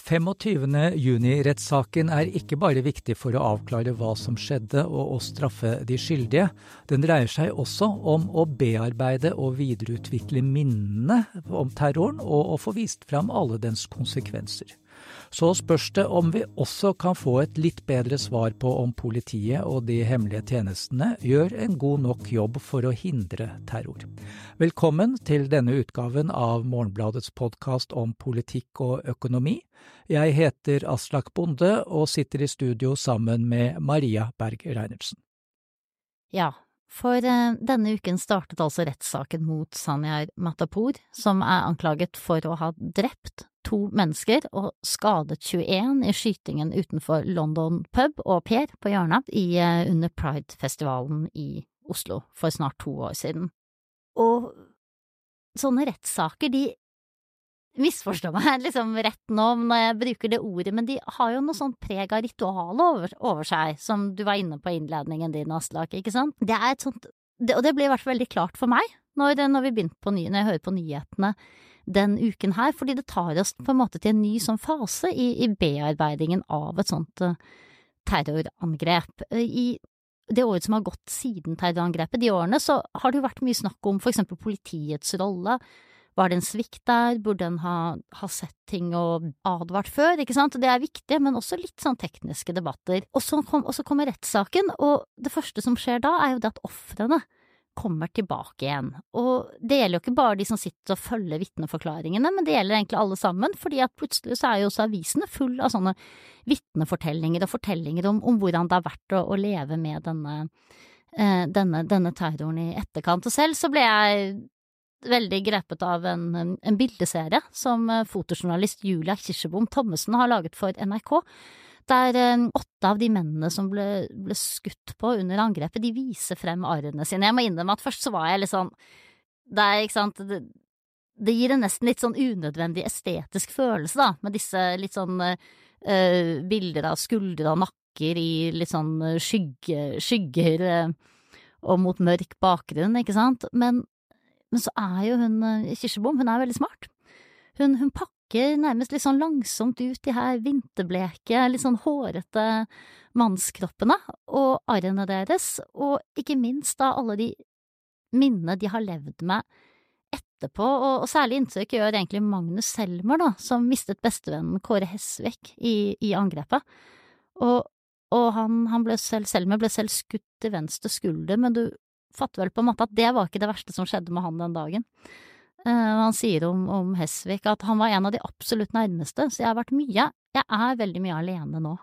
25. juni-rettssaken ikke bare viktig for å avklare hva som skjedde og å straffe de skyldige. Den dreier seg også om å bearbeide og videreutvikle minnene om terroren og å få vist fram alle dens konsekvenser. Så spørs det om vi også kan få et litt bedre svar på om politiet og de hemmelige tjenestene gjør en god nok jobb for å hindre terror. Velkommen til denne utgaven av Morgenbladets podcast om politikk og økonomi. Jeg heter Aslak Bonde og sitter i studio sammen med Maria Berg Reinertsen. Ja, for denne uken startet altså rettssaken mot Zaniar Matapour, som anklaget for å ha drept 2 mennesker og skadet 21 i skytingen utenfor London pub og Per på hjørnet under Pride-festivalen i Oslo for snart 2 år siden. Og sånne rettssaker, de misforstår meg liksom rett nå når jeg bruker det ordet, men de har jo noe sånn preg av ritual over seg, som du var inne på innledningen din, Aslak, ikke sant? Det et sånt, og det ble i hvert fall veldig klart for meg når vi begynte når jeg hører på nyhetene den uken her, fordi det tar oss på en måte til en ny sånn fase i bearbeidingen av et sånt terrorangrep. I det året som har gått siden terrorangrepet, de årene, så har det jo vært mye snakk om for eksempel politiets rolle. Var det en svikt der? Burde den ha sett ting og advart før, ikke sant? Det viktig, men også litt sånn tekniske debatter. Og så kommer rettssaken, og det første som skjer da jo det at ofrene kommer tilbake igjen. Og det gjelder jo ikke bare de som sitter og følger vitneforklaringene, men det gjelder egentlig alle sammen, fordi at plutselig så jo også avisene full av sånne vitnefortellinger og fortellinger om hvordan det har vært å leve med denne terroren i etterkant. Og selv så ble jeg veldig grepet av en bildeserie som fotojournalist Julia Kirsebom Thommessen har laget for NRK, der 8 av de mennene som ble skutt på under angrepet, de viser frem arrene sine. Jeg må innrømme at først så var jeg litt sånn, ikke sant, det gir en nesten litt sånn unødvendig estetisk følelse da, med disse litt sånn bilder av skuldre og nakker i litt sånn skygger og mot mørk bakgrunn, ikke sant? Men så jo hun, Kirsebom, hun veldig smart. Hun pakker nærmest litt sånn langsomt ut de her vinterbleke, litt sånn hårete mannskroppene og arrene deres, og ikke minst da alle de minnene de har levd med etterpå, og særlig inntrykk gjør egentlig Magnus Selmer da, som mistet bestevennen Kåre Hesvik i angrepet. Og Selmer ble selv skutt i venstre skulder, men du fatter vel på en måte at det var ikke det verste som skjedde med han den dagen. Han sier om Hesvik at han var en av de absolutt nærmeste, så jeg har veldig mye alene nå.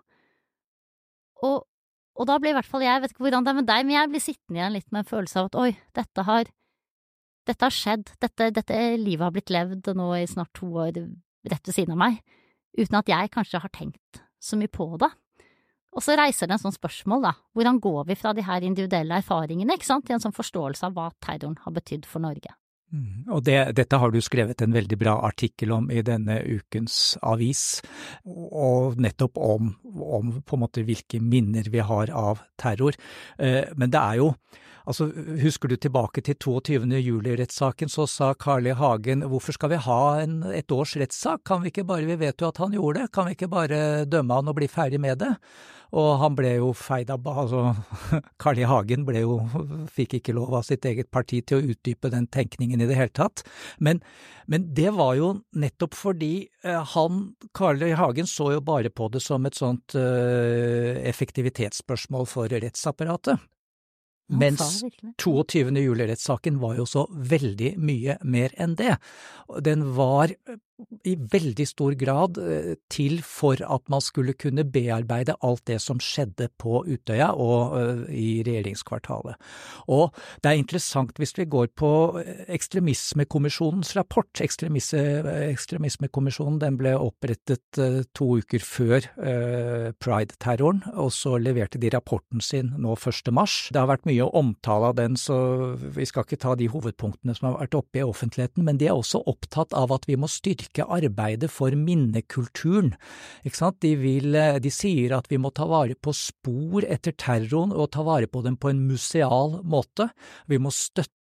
Og da blir i hvert fall, jeg vet ikke hvordan det med deg, men jeg blir sittende igjen litt med en følelse av at oi, dette har skjedd, dette livet har blitt levd nå i snart 2 år rett ved siden av meg, uten at jeg kanskje har tenkt så mye på det. Og så reiser det en sånn spørsmål da, hvordan går vi fra de her individuelle erfaringene, ikke sant, til en sånn forståelse av hva terroren har betydd for Norge. Og dette har du skrevet en veldig bra artikkel om i denne ukens avis, og nettopp om på en måte hvilke minner vi har av terror. Men det jo, altså husker du tilbake til 22. juli-rettssaken, så sa Carl I. Hagen, hvorfor skal vi ha et års rettssak? Kan vi ikke bare, vi vet jo at han gjorde det, kan vi ikke bare dømme han og bli ferdig med det? Og han ble jo feid av, altså Carl I. Hagen fikk ikke lov av sitt eget parti til å utdype den tenkningen i det hele tatt. Men det var jo nettopp fordi Carl I. Hagen så jo bare på det som et sånt effektivitetsspørsmål for rettsapparatet. Mens 22. juli-rettssaken var jo så veldig mye mer enn det. Den var i veldig stor grad til for at man skulle kunne bearbeide alt det som skjedde på Utøya og i regjeringskvartalet. Og det interessant hvis vi går på ekstremismekommisjonens rapport. Ekstremismekommisjonen den ble opprettet 2 uker før Pride-terroren, og så leverte de rapporten sin nå 1. mars. Det har vært mye omtale av den, så vi skal ikke ta de hovedpunktene som har vært oppe i offentligheten, men de også opptatt av at vi må styrke arbeidet for minnekulturen. Ikke sant? De sier at vi må ta vare på spor etter terroren og ta vare på dem på en museal måte. Vi må støtte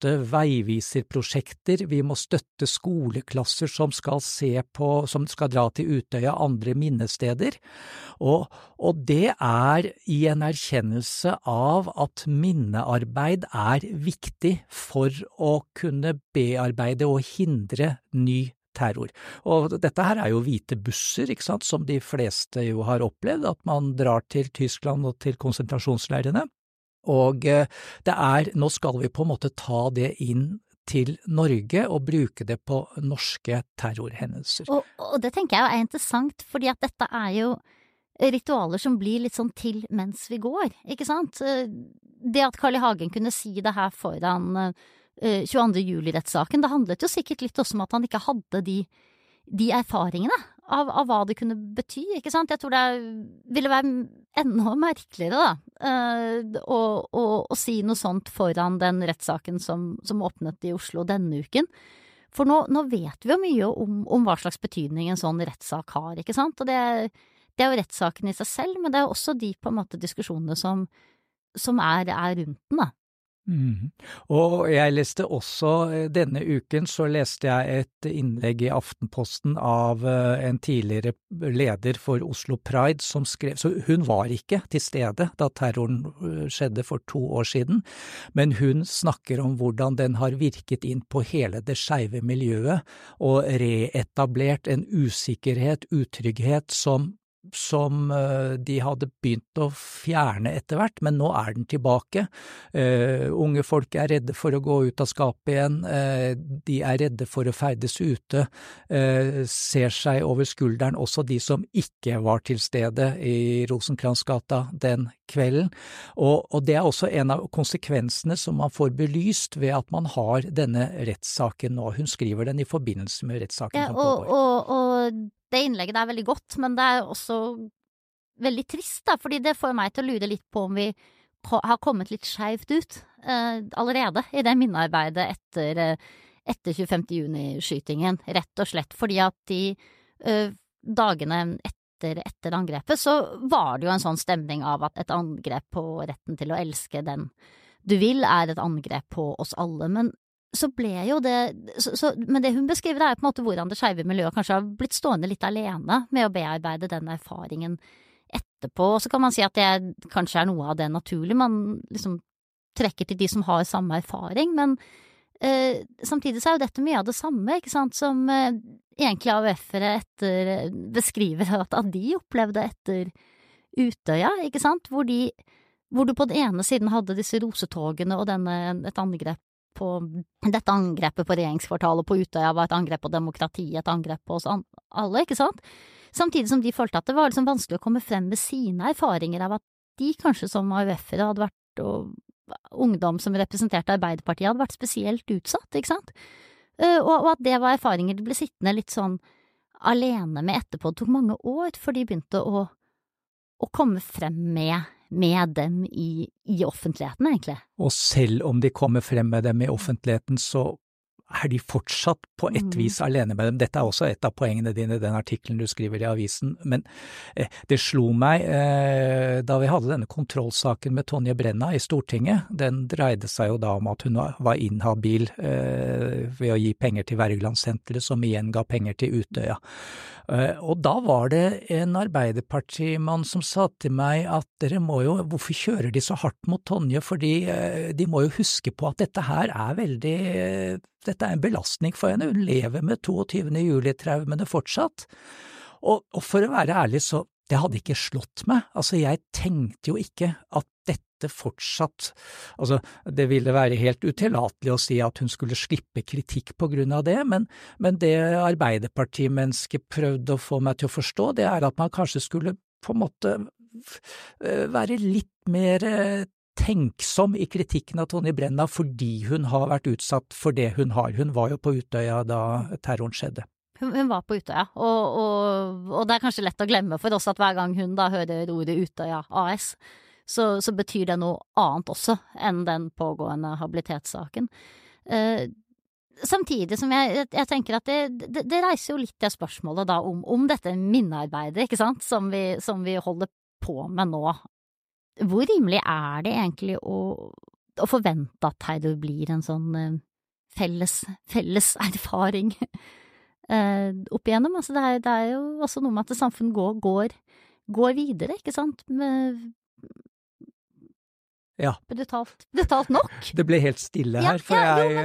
støtte veiviserprosjekter, vi må støtte skoleklasser som som skal dra til Utøya andre minnesteder, og det i en erkjennelse av at minnearbeid viktig for å kunne bearbeide og hindre ny terror. Og dette her jo hvite busser, ikke sant, som de fleste jo har opplevd, at man drar til Tyskland og til konsentrasjonsleirene. Og nå skal vi på en måte ta det inn til Norge og bruke det på norske terrorhendelser. Og det tenker jeg jo interessant, fordi at dette jo ritualer som blir litt sånn til mens vi går, ikke sant? Det at Carl I. Hagen kunne si det her foran 22. juli-rettssaken, det handlet jo sikkert litt også om at han ikke hadde de erfaringene av hva det kunne bety, ikke sant? Jeg tror det ville være enda merkeligere da, å si noe sånt foran den rettssaken som åpnet I Oslo denne uken. For nå vet vi jo mye om hva slags betydning en sånn rettssak har, ikke sant? Og det jo rettssaken I seg selv, men det jo også de på en måte diskusjonene som rundt den da. Og jeg leste også, denne uken så leste jeg et innlegg I Aftenposten av en tidligere leder for Oslo Pride som skrev, så hun var ikke til stede da terroren skjedde for 2 år siden, men hun snakker om hvordan den har virket inn på hele det skeive miljøet og reetablert en usikkerhet, utrygghet som de hadde begynt å fjerne etter hvert, men nå den tilbake. Unge folk redde for å gå ut av skapet igjen, de redde for å ferdes ute, ser seg over skulderen, også de som ikke var til stede I Rosenkransgata den kvelden, og det også en av konsekvensene som man får belyst ved at man har denne rettssaken nå. Hun skriver den I forbindelse med rettssaken som pågår. Og det innlegget veldig godt, men det også veldig trist da, fordi det får meg til å lure litt på om vi har kommet litt skjevt ut allerede I det minnearbeidet etter 25. juni-skytingen, rett og slett, fordi at de dagene etter angrepet så var det jo en sånn stemning av at et angrep på retten til å elske den du vil et angrep på oss alle, men så ble jo men det hun beskriver på en måte hvordan det skeive miljøet kanskje har blitt stående litt alene med å bearbeide den erfaringen etterpå, og så kan man si at det kanskje noe av det naturlig, man liksom trekker til de som har samme erfaring, men samtidig så jo dette mye av det samme, ikke sant, som egentlig AUF-ere beskriver at de opplevde etter Utøya, ikke sant, hvor du på den ene siden hadde disse rosetogene og et angrep dette angrepet på regjeringskvartalet på Utøya var et angrep på demokratiet, et angrep på oss alle, ikke sant? Samtidig som de følte at det var liksom vanskelig å komme frem med sine erfaringer av at de kanskje som AUF-ere hadde vært, og ungdom som representerte Arbeiderpartiet hadde vært spesielt utsatt, ikke sant? Og at det var erfaringer de ble sittende litt sånn alene med etterpå. Det tok mange år før de begynte å komme frem med dem I offentligheten, egentlig. Og selv om de kommer frem med dem I offentligheten, så de fortsatt på et vis alene med dem. Dette også et av poengene dine, den artikkelen du skriver I avisen, men det slo meg da vi hadde denne kontrollsaken med Tonje Brenna I Stortinget. Den dreide seg jo da om at hun var inhabil ved å gi penger til Wergelandsenteret, som igjen ga penger til Utøya. Og da var det en Arbeiderpartimann som sa til meg at hvorfor kjører de så hardt mot Tonje, fordi de må jo huske på at dette her dette en belastning for henne, hun lever med 22. juli-traumene fortsatt. Og for å være ærlig, så det hadde ikke slått meg. Altså, jeg tenkte jo ikke at dette fortsatt, altså, det ville være helt utillatelig å si at hun skulle slippe kritikk på grunn av det, men det Arbeiderpartimennesket prøvde å få meg til å forstå, det at man kanskje skulle på en måte være litt mer tenksom I kritikken av Tonje Brenna fordi hun har vært utsatt for det hun har. Hun var jo på Utøya da terroren skjedde. Hun var på Utøya, og det kanskje lett å glemme for oss at hver gang hun da hører ordet Utøya AS, så betyr det noe annet også enn den pågående habilitetssaken. Samtidig som jeg tenker at det reiser jo litt det spørsmålet da om dette minnearbeidet, ikke sant, som vi holder på med nå. Hvor rimelig det egentlig å å forvente at terror blir en sånn felles erfaring opp igjennom. Altså det er jo også noe med at samfunnet går videre, ikke sant? Ja. Brutalt nok. Det ble helt stille her, for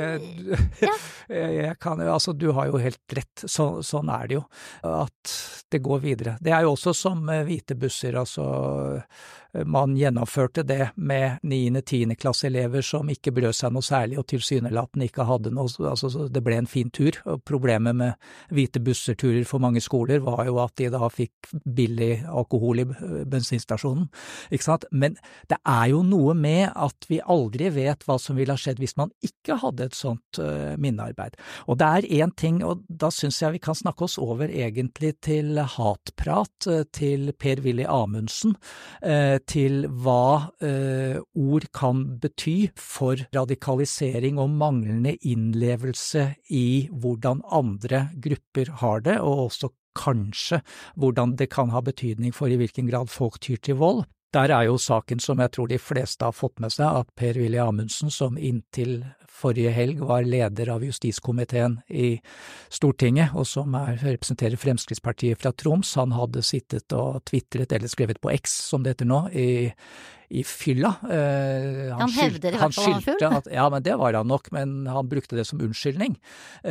jeg kan jo, altså du har jo helt rett, sånn er det jo, at det går videre. Det er jo også som hvite busser, altså man gjennomførte det med 9.-10. klasseelever som ikke brød seg noe særlig og tilsynelatende ikke hadde noe, altså det ble en fin tur. Og problemet med hvite busser-turer for mange skoler var jo at de da fikk billig alkohol i bensinstasjonen, ikke sant? Men det er jo noe med at vi aldri vet hva som ville ha skjedd hvis man ikke hadde et sånt minnearbeid. Og det er en ting, og da synes jeg vi kan snakke oss over egentlig til hatprat, til Per-Willy Amundsen, til hva ord kan bety for radikalisering og manglende innlevelse i hvordan andre grupper har det, og også kanskje hvordan det kan ha betydning for i hvilken grad folk tyr til vold. Der er jo saken som jeg tror de fleste har fått med seg, at Per-Willy Amundsen, som inntil forrige helg var leder av justiskomiteen i Stortinget, og som representerer Fremskrittspartiet fra Troms, han hadde sittet og twittret, eller skrevet på X, som det heter nå, i fylla. Han hevder i hvert fall han full. Ja, men det var han nok, men han brukte det som unnskyldning.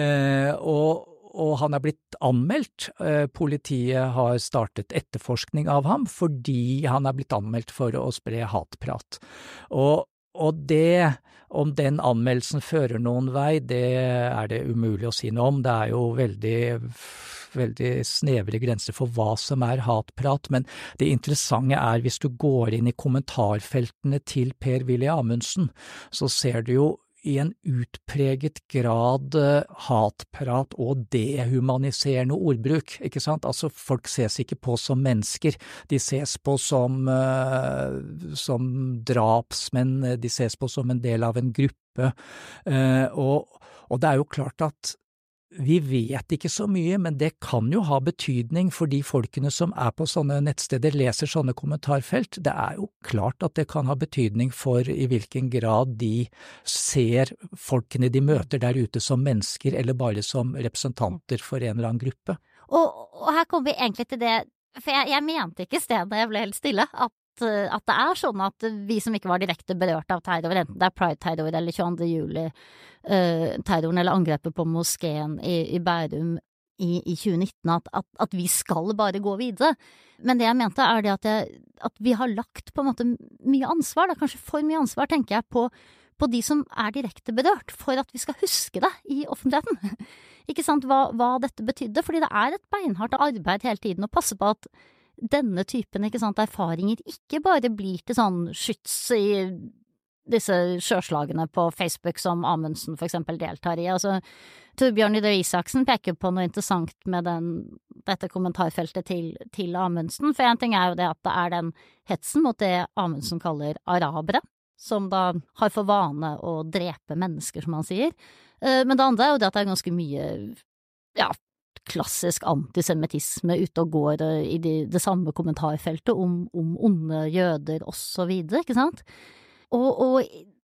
Og han er blitt anmeldt. Politiet har startet etterforskning av ham fordi han er blitt anmeldt for å spre hatprat. Og det, om den anmeldelsen fører noen vei, det er det umulig å si noe om. Det er jo veldig snevre grenser for hva som er hatprat, men det interessante er hvis du går inn i kommentarfeltene til Per-Willy Amundsen, så ser du jo i en utpreget grad hatprat og dehumaniserende ordbruk, ikke sant? Altså folk ses ikke på som mennesker, de ses på som drapsmenn, de ses på som en del av en gruppe, og det er jo klart at vi vet ikke så mye, men det kan jo ha betydning for de folkene som er på sånne nettsteder, leser sånne kommentarfelt. Det er jo klart at det kan ha betydning for i hvilken grad de ser folkene de møter der ute som mennesker, eller bare som representanter for en eller annen gruppe. Og her kommer vi egentlig til det, for jeg mente ikke i stedet, jeg ble helt stille, at det er sånn at vi som ikke var direkte berørt av terror, enten det er Pride-terror eller 22. juli-terroren eller angrepet på moskeen i Bærum i 2019, at vi skal bare gå videre. Men det jeg mente er det at vi har lagt på en måte mye ansvar, da kanskje for mye ansvar, tenker jeg, på de som er direkte berørt, for at vi skal huske det i offentligheten. Ikke sant, hva dette betydde, fordi det er et beinhardt arbeid hele tiden å passe på at denne typen, ikke sant, erfaringer ikke bare blir til sånn skyts i disse sjøslagene på Facebook som Amundsen for eksempel deltar i. Altså, Torbjørn Røe Isaksen peker på noe interessant med dette kommentarfeltet til Amundsen, for en ting er jo det at det er den hetsen mot det Amundsen kaller arabere, som da har for vane å drepe mennesker, som han sier. Men det andre er jo det at det er ganske mye, ja, klassisk antisemittisme ute og går i det samme kommentarfeltet om onde jøder og så videre, ikke sant? Og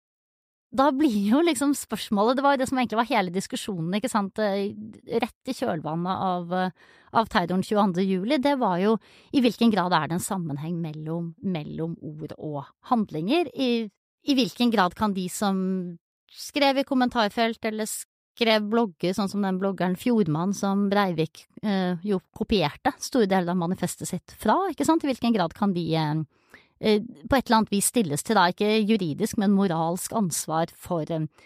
da blir jo liksom spørsmålet, det var jo det som egentlig var hele diskusjonen, ikke sant, rett i kjølvannet av terroren 22. juli, det var jo i hvilken grad er det en sammenheng mellom ord og handlinger, i hvilken grad kan de som skrev i kommentarfelt eller skrev blogger, sånn som den bloggeren Fjordmann som Breivik jo kopierte store deler av manifestet sitt fra, ikke sant? I hvilken grad kan de på et eller annet vis stilles til, da, ikke juridisk, men moralsk ansvar for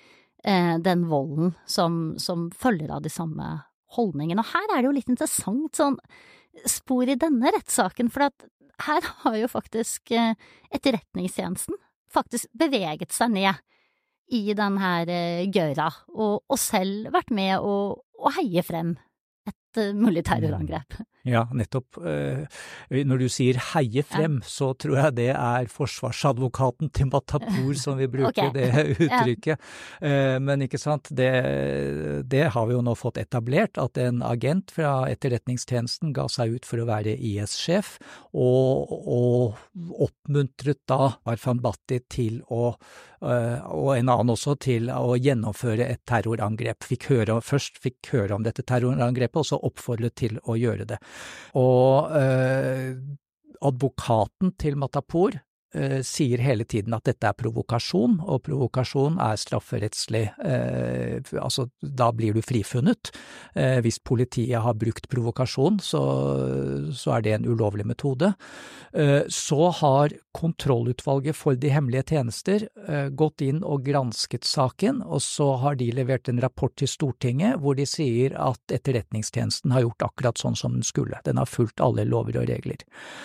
den volden som følger av de samme holdningene. Og her er det jo litt interessant sånn spor i denne rettssaken, for at her har jo faktisk etterretningstjenesten faktisk beveget seg ned i den her gøra, og selv vært med å heie frem et mulig terrorangrep. Ja, nettopp. Når du sier heie frem, så tror jeg det forsvarsadvokaten til Matapour som vil bruke det uttrykket. Men ikke sant, det har vi jo nå fått etablert, at en agent fra etterretningstjenesten ga seg ut for å være IS-sjef, og oppmuntret da Arfan Bhatti til og en annen også til å gjennomføre et terrorangrep. Først fikk høre om dette terrorangrepet, og så oppfordret til å gjøre det. Og advokaten til Matapour sier hele tiden at dette provokasjon, og provokasjon strafferettslig, altså da blir du frifunnet. Hvis politiet har brukt provokasjon, så det en ulovlig metode. Så har kontrollutvalget for de hemmelige tjenester gått inn og gransket saken, og så har de levert en rapport til Stortinget hvor de sier at etterretningstjenesten har gjort akkurat sånn som den skulle. Den har fulgt alle lover og regler.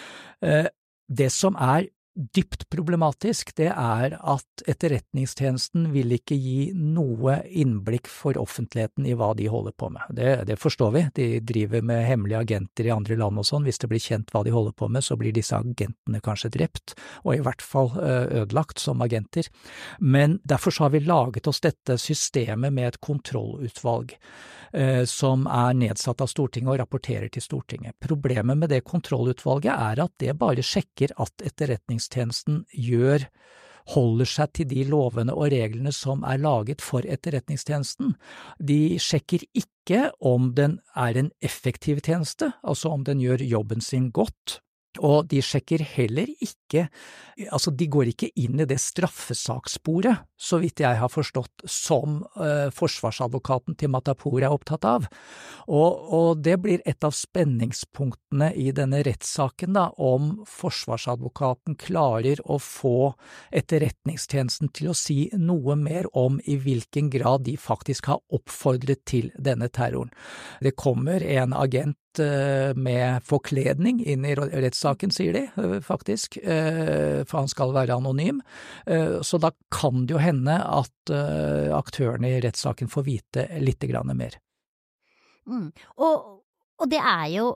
Det som dypt problematisk, det at etterretningstjenesten vil ikke gi noe innblikk for offentligheten i hva de holder på med. Det forstår vi, de driver med hemmelige agenter i andre land og sånn. Hvis det blir kjent hva de holder på med, så blir disse agentene kanskje drept, og i hvert fall ødelagt som agenter. Men derfor så har vi laget oss dette systemet med et kontrollutvalg som nedsatt av Stortinget og rapporterer til Stortinget. Problemet med det kontrollutvalget at det bare sjekker at etterretningstjenesten holder seg til de lovene og reglene som laget for etterretningstjenesten. De sjekker ikke om den en effektiv tjeneste, altså om den gjør jobben sin godt. Og de sjekker heller ikke, altså de går ikke inn i det straffesakssporet, så vidt jeg har forstått, som forsvarsadvokaten til Matapour opptatt av. Og det blir et av spenningspunktene i denne rettssaken da, om forsvarsadvokaten klarer å få etterretningstjenesten til å si noe mer om i hvilken grad de faktisk har oppfordret til denne terroren. Det kommer en agent med forkledning inn i rettssaken, sier de, faktisk, for han skal være anonym. Så da kan det jo hende at aktørene i rettssaken får vite litt grann mer. Og det jo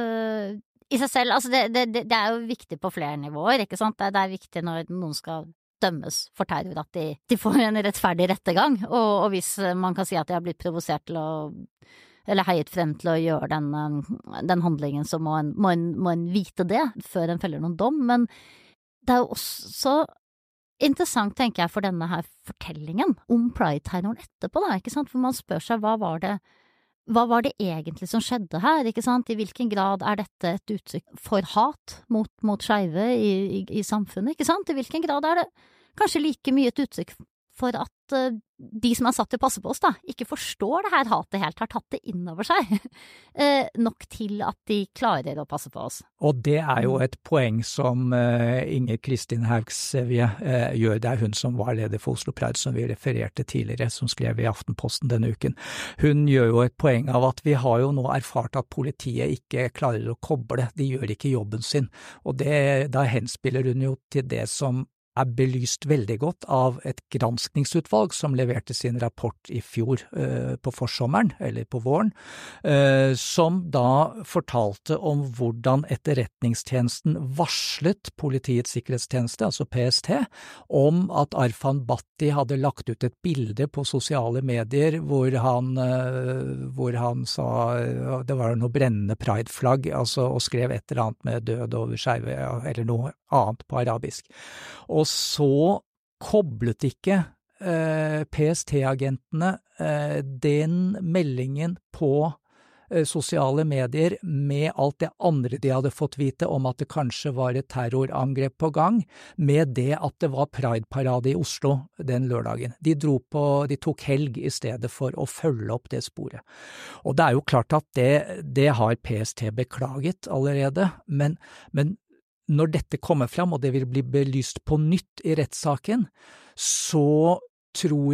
i seg selv, altså det jo viktig på flere nivåer, ikke sant? Det viktig når noen skal dømmes for terror, at de får en rettferdig rettergang, og hvis man kan si at de har blitt provosert til eller heiet frem til å gjøre den handlingen, så må en vite det før en feller noen dom, men det jo også interessant, tenker jeg, for denne her fortellingen om Pride-terroren etterpå, da, ikke sant? For man spør seg, hva var det egentlig som skjedde her, ikke sant? I hvilken grad dette et uttrykk for hat mot skeive i samfunnet, ikke sant? I hvilken grad det kanskje like mye et uttrykk for at de som satt til å passe på oss da, ikke forstår det her hatet helt, har tatt det inn over seg, nok til at de klarer å passe på oss. Og det jo et poeng som Inger Kristin Haugsevje gjør. Det hun som var leder for Oslo Pride, som vi refererte tidligere, som skrev i Aftenposten denne uken. Hun gjør jo et poeng av at vi har jo nå erfart at politiet ikke klarer å koble, de gjør ikke jobben sin, og da henspiller hun jo til det som belyst veldig godt av et granskningsutvalg som leverte sin rapport i fjor på forsommeren, eller på våren, som da fortalte om hvordan etterretningstjenesten varslet Politiets sikkerhetstjeneste, altså PST, om at Arfan Bhatti hadde lagt ut et bilde på sosiale medier hvor han sa det var noe brennende pride-flagg, altså, og skrev et eller annet med død over skeive, eller noe annet på arabisk. Og så koblet ikke PST-agentene den meldingen på sosiale medier med alt det andre de hadde fått vite om at det kanskje var et terrorangrep på gang, med det at det var Pride-parade i Oslo den lørdagen. De tok helg i stedet for å følge opp det sporet. Og det jo klart at det har PST beklaget allerede, men når dette kommer fram, og det vil bli belyst på nytt i rettssaken, så tror jeg ikke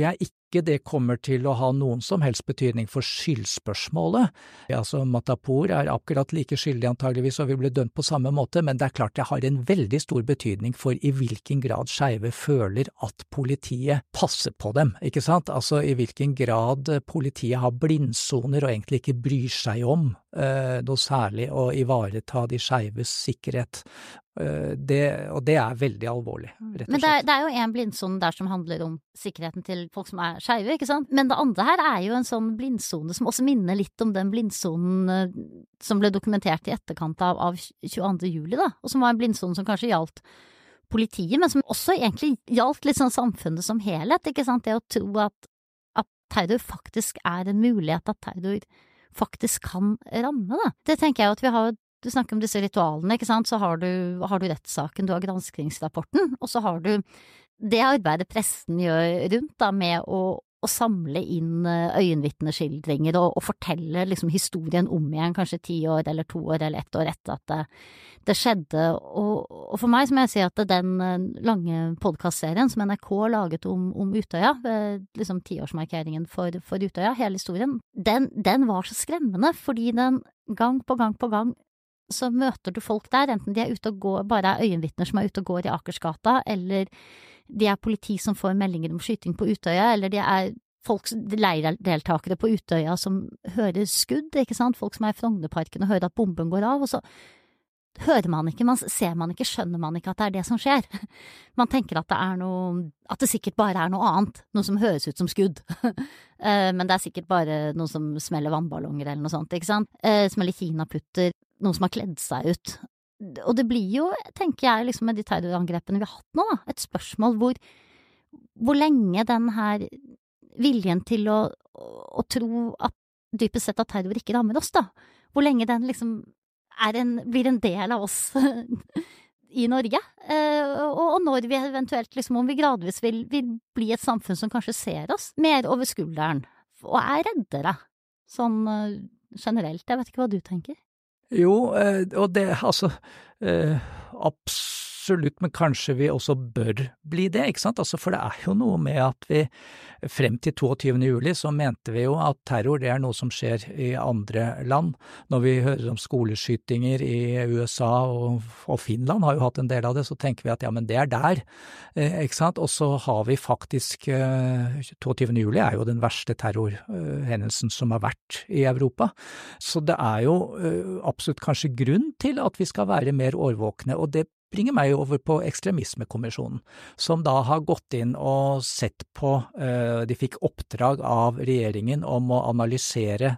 ikke det kommer til å ha noen som helst betydning for skyldspørsmålet. Altså, Matapour akkurat like skyldig antageligvis og vil bli dømt på samme måte, men det klart det har en veldig stor betydning for i hvilken grad skeive føler at politiet passer på dem, ikke sant? Altså i hvilken grad politiet har blindsoner og egentlig ikke bryr seg om noe særlig å ivareta de skeives sikkerhet. Og det veldig alvorlig, rett og slett. Men det jo en blindsone der som handler om sikkerheten til folk som skeive, ikke sant? Men det andre her jo en sånn blindsone som også minner litt om den blindsonen som ble dokumentert i etterkant av 22. juli, da, og som var en blindsone som kanskje gjaldt politiet, men som også egentlig gjaldt litt sånn samfunnet som helhet, ikke sant? Det å tro at terror faktisk en mulighet, at terror faktisk kan ramme, da. Det tenker jeg at du snakker om disse ritualene, ikke sant? Så har du rettssaken, du har granskningsrapporten, og så har du det arbeidet pressen gjør rundt da, med å samle inn øyenvitneskildringer og fortelle liksom historien om igjen, kanskje 10 år eller 2 år eller 1 år etter at det skjedde. Og for meg så må jeg si at den lange podcastserien som NRK laget om Utøya, liksom 10-årsmarkeringen for Utøya, hele historien, den var så skremmende, fordi den gang på gang så møter du folk der, enten de ute og går, bare øyenvitner som ute og går i Akersgata, eller de politi som får meldinger om skyting på Utøya, eller de leirdeltakere på Utøya som hører skudd, ikke sant? Folk som i Frognerparken og hører at bomben går av, og så hører man ikke, ser man ikke, skjønner man ikke at det det som skjer. Man tenker at at det sikkert bare noe annet, noe som høres ut som skudd. Men det sikkert bare noe som smeller vannballonger eller noe sånt, ikke sant? Smeller kinaputter, noen som har kledd seg ut. Og det blir jo, tenker jeg, liksom med de terrorangrepene vi har hatt nå, da, et spørsmål hvor lenge den her viljen til å tro at dypest sett at terror ikke rammer oss, da. Hvor lenge den liksom blir en del av oss i Norge. Og når vi eventuelt, liksom, om vi gradvis vil bli et samfunn som kanskje ser oss mer over skulderen, og reddere, sånn generelt. Jeg vet ikke hva du tenker. Jo, og det, absolutt, men kanskje vi også bør bli det, ikke sant? Altså, for det jo noe med at vi frem til 22. juli så mente vi jo at terror det noe som skjer i andre land. Når vi hører om skoleskytinger i USA og Finland har jo hatt en del av det, så tenker vi at ja, men det der, ikke sant? Og så har vi faktisk 22. juli jo den verste terrorhendelsen som har vært i Europa. Så det jo absolutt kanskje grunn til at vi skal være mer årvåkne, og det bringer meg over på ekstremismekommisjonen, som da har gått inn og sett på, de fikk oppdrag av regjeringen om å analysere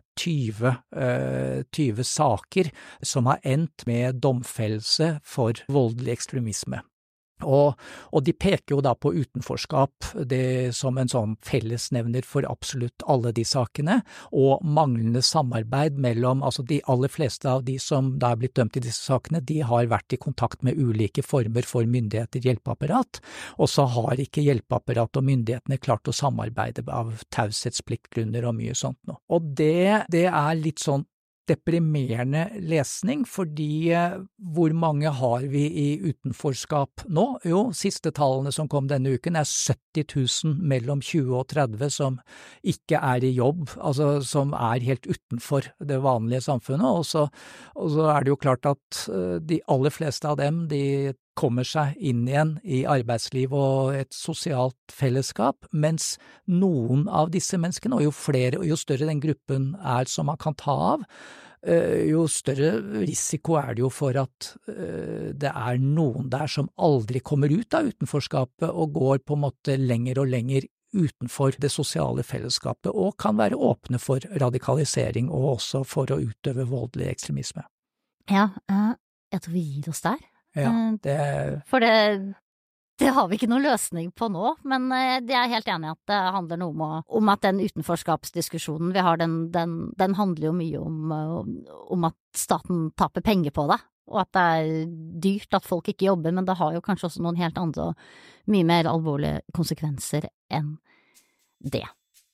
20 saker som har endt med domfellelse for voldelig ekstremisme. Og de peker jo da på utenforskap det som en sånn fellesnevner for absolutt alle de sakene, og manglende samarbeid mellom, altså de aller fleste av de som da blitt dømt i disse sakene, de har vært i kontakt med ulike former for myndigheter, hjelpeapparat, og så har ikke hjelpeapparat og myndighetene klart å samarbeide av taushetspliktgrunner og mye sånt nå. Og det litt sånn deprimerende lesning, fordi hvor mange har vi i utenforskap nå? Jo, siste tallene som kom denne uken 70 000 mellom 20 og 30 som ikke i jobb, altså som helt utenfor det vanlige samfunnet, og så det jo klart at de aller fleste av dem, de kommer seg inn igjen i arbeidsliv og et sosialt fellesskap, mens noen av disse menneskene, og jo flere og jo større den gruppen som man kan ta av, jo større risiko det jo for at det noen der som aldri kommer ut av utenforskapet og går på en måte lenger og lenger utenfor det sosiale fellesskapet, og kan være åpne for radikalisering og også for å utøve voldelig ekstremisme. Ja, jeg tror vi gir oss der. Ja, For det har vi ikke noen løsning på nå, men jeg helt enig i at det handler noe om at den utenforskapsdiskusjonen vi har, den handler jo mye om at staten taper penger på det, og at det dyrt at folk ikke jobber, men det har jo kanskje også noen helt andre og mye mer alvorlige konsekvenser enn det.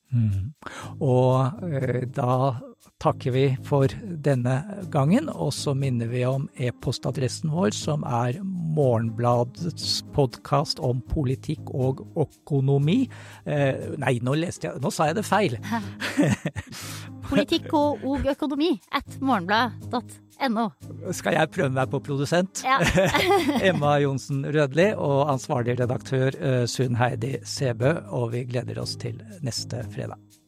Og da takker vi for denne gangen, og så minner vi om e-postadressen vår som Morgenbladets podcast om politikk og økonomi. Nei, nå sa jeg det feil. Politikk og økonomi @morgenblad.no. Skal jeg prøve meg på produsent? Ja. Emma Johnsen Rødli og ansvarlig redaktør Sunn Heidi Sebø, og vi gleder oss til neste fredag.